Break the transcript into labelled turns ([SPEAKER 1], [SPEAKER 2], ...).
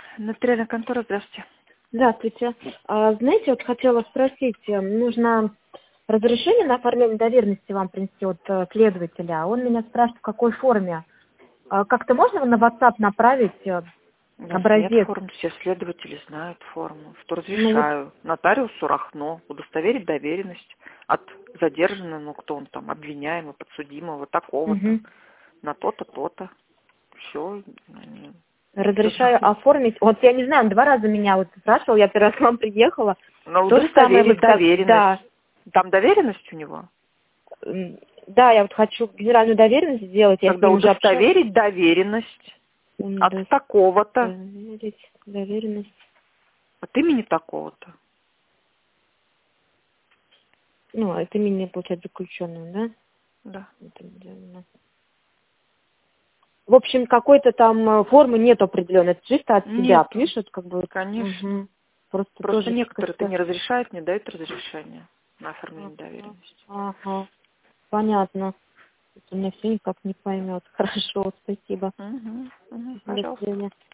[SPEAKER 1] Нотариальная контора, здравствуйте.
[SPEAKER 2] Здравствуйте. Знаете, вот хотела спросить, нужно разрешение на оформление доверенности вам принести от следователя. Он меня спрашивает, в какой форме. Как-то можно на WhatsApp направить
[SPEAKER 1] У нас нет
[SPEAKER 2] образец?
[SPEAKER 1] форм, все следователи знают форму. Что
[SPEAKER 2] Ну вот,
[SPEAKER 1] разрешаю. Нотариусу Рахно удостоверить доверенность от задержанного, ну кто он там, обвиняемого, подсудимого, такого-то,
[SPEAKER 2] мгм.
[SPEAKER 1] на то-то, то-то. Все.
[SPEAKER 2] Разрешаю оформить. Вот я не знаю, он 2 раза меня вот спрашивал, я первый раз к вам приехала.
[SPEAKER 1] Но
[SPEAKER 2] То же самое вы
[SPEAKER 1] удостоверить доверенность.
[SPEAKER 2] да.
[SPEAKER 1] Там доверенность у него?
[SPEAKER 2] Да, я вот хочу генеральную доверенность сделать, я с
[SPEAKER 1] Тогда
[SPEAKER 2] ним уже общалась.
[SPEAKER 1] удостоверить доверенность от такого-то,
[SPEAKER 2] Удостоверить доверенность.
[SPEAKER 1] от имени такого-то.
[SPEAKER 2] Ну, это имя, получается, заключенным, да?
[SPEAKER 1] Да.
[SPEAKER 2] Это идеально. В общем, какой-то там формы нет определенной. Это чисто от себя
[SPEAKER 1] Нету,
[SPEAKER 2] пишут, как бы.
[SPEAKER 1] конечно.
[SPEAKER 2] Угу. Просто
[SPEAKER 1] Просто
[SPEAKER 2] тоже
[SPEAKER 1] некоторые-то
[SPEAKER 2] как-то.
[SPEAKER 1] не разрешают, не дают разрешения на оформление
[SPEAKER 2] Ага.
[SPEAKER 1] доверенности.
[SPEAKER 2] Ага. Понятно. Это у меня все никак не поймет. Хорошо, спасибо.
[SPEAKER 1] Угу,
[SPEAKER 2] До
[SPEAKER 1] пожалуйста.
[SPEAKER 2] свидания.